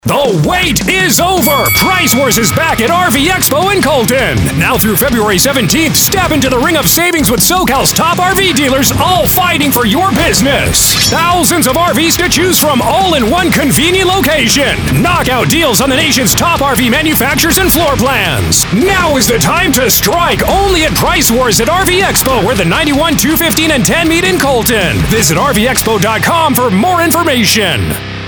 The wait is over! Price Wars is back at RV Expo in Colton. Now through February 17th, step into the ring of savings with SoCal's top RV dealers, all fighting for your business. Thousands of RVs to choose from, all in one convenient location. Knockout deals on the nation's top RV manufacturers and floor plans. Now is the time to strike, only at Price Wars at RV Expo, where the 91, 215, and 10 meet in Colton. Visit RVExpo.com for more information.